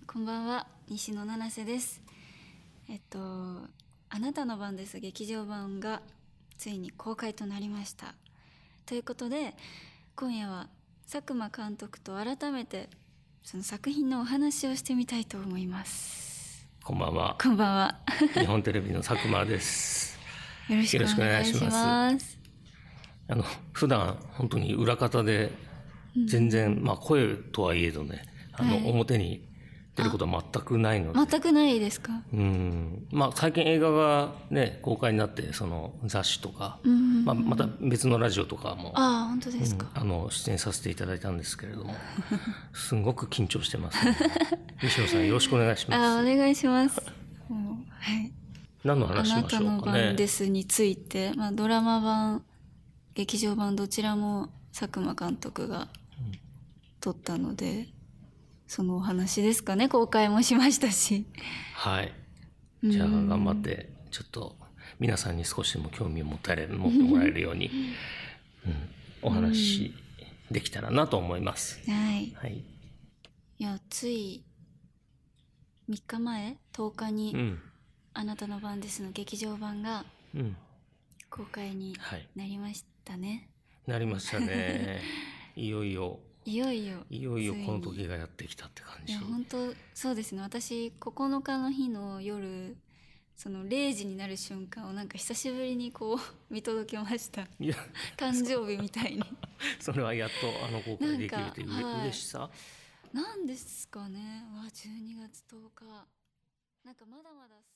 こんばんは、西野七瀬です。あなたの番です。劇場版がついに公開となりました。ということで、今夜は佐久間監督と改めてその作品のお話をしてみたいと思います。 こんばんは。 こんばんは。 日本テレビの佐久間です。 よろしくお願いします。 普段本当に裏方で全然、声とはいえどね、表に出ることは全くないので。 全くないですか？ 最近映画がね公開になってその雑誌とか、また別のラジオとかも本当ですか？ 出演させていただいたんですけれども、すごく緊張してます、ね。西野さんよろしくお願いします。 お願いします。はい。 何の話しましょうかね。 あなたの番ですについて、ドラマ版、劇場版どちらも佐久間監督が撮ったので、そのお話ですかね。公開もしましたし。 はい。じゃあ頑張ってちょっと皆さんに少しでも興味を持ってもらえるように、お話できたらなと思います。 はい。いや、つい3日前10日に、あなたの番ですの劇場版が公開になりましたね。 なりましたね。いよいよこの時がやってきたって感じ。 いや本当そうですね。私9日の日の夜、その0時になる瞬間をなんか久しぶりにこう見届けました。いや誕生日みたいにそれはやっと公開できるっていう嬉しさなんですかね。12月10日なんかまだまだ